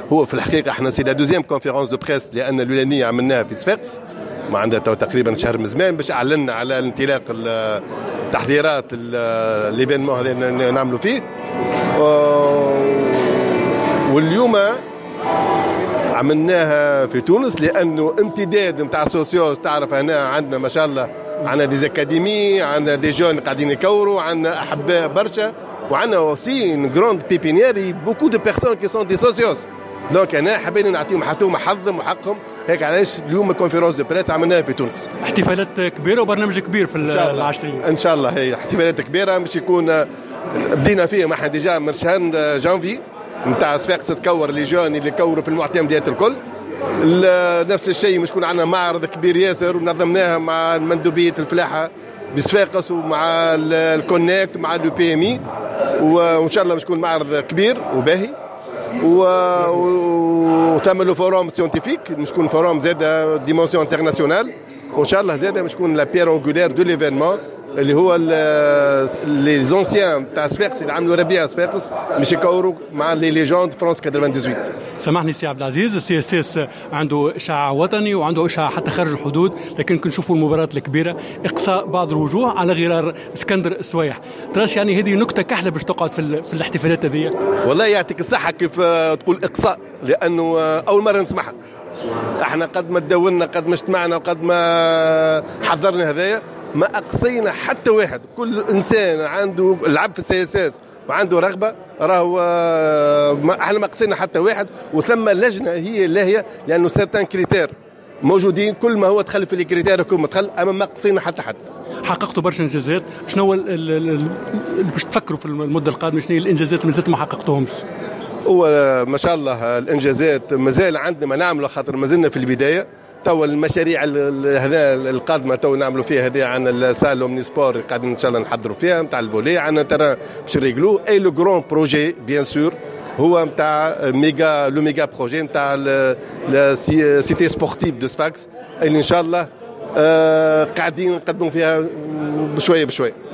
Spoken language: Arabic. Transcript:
هو في الحقيقه احنا سي لا دوزيام كونفيرونس دو بريس لان الاولانيه عملناها في صفاقس ما عندها تقريبا شهر من زمان باش اعلنا على الانطلاق التحضيرات ليفينمون هذا نعملوا فيه. واليوم عملناها في تونس لانه امتداد نتاع سوسيوس. تعرف هنا عندنا ما شاء الله عندنا دي اكاديمي، عندنا دي جون قاعدين يكوروا، عندنا احباء برشا، وعندنا اوسي ان جروند بيبينيير بوكو دو بيرسون كي سون دي سوسيوس. دونك انا حبينا نعطيهم حقهم حظهم وحقهم. هيك علاش اليوم كونفيرونس دو بريس عملناها في تونس. احتفالات كبيره وبرنامج كبير في العشرين ان شاء الله. هي احتفالات كبيره باش يكون بدينا فيه ما احنا ديجا من شهر جانفي نتاع صفاقس تكور لي جون اللي كوروا في المعتمدات الكل. نفس الشيء مش يكون عندنا معرض كبير ياسر ونظمناها مع مندوبيه الفلاحه بصفاقس ومع الكونكت مع اليو بي ام اي، وان شاء الله مش يكون معرض كبير وباهي. وثم لو فوروم سيونتيفيك مش يكون فوروم زاد ديمونسيون انترناسيونال، وان شاء الله زاد مش يكون لا بيير انغولير دو ليفينمون اللي هو لي زونسيان تاع صفاقس اللي عملوا ربيع صفاقس باش يكوروا مع لي ليجوند فرانس 98. سامحني سي عبد العزيز، السي اس اس عنده اشعاع وطني وعنده اشعاع حتى خارج الحدود، لكن كنشوفوا المباراه الكبيره اقصاء بعض الوجوه على غرار اسكندر السويح. تراش يعني هذه نكته كحله باش تقعد في الاحتفالات هذه؟ والله يعطيك الصحه كيف تقول اقصاء، لانه اول مره نسمعها. احنا قد ما تداولنا قد ما اجتمعنا وقد ما حضرنا هذايا ما أقصينا حتى واحد. كل إنسان عنده لعب في السي اس اس وعنده رغبة راهو احنا ما قصينا حتى واحد. وثم لجنة هي لاهية لأنه سيرتان كريتير موجودين، كل ما هو دخل في الكريتير يكون مدخل، أما ما قصينا حتى حد. حققتوا برشا إنجازات، شنو هو باش تفكروا في المدة القادمة؟ شنو الإنجازات اللي ما حققتوهمش؟ هو ما شاء الله الإنجازات مازال عندنا ما نعمله، خاطر ما زلنا في البداية. تو المشاريع هذا القادمه تو نعملوا فيها هذه عن السال اومني سبور قاعدين ان شاء الله نحضروا فيها نتاع الفولي، عندنا ترى باش نريغلو. اي لو غران بروجي بيان سور هو نتاع ميجا لو ميجا بروجي نتاع لا سيتي سبورتيف دو صفاقس اللي ان شاء الله قاعدين نقدموا فيها بشويه بشويه.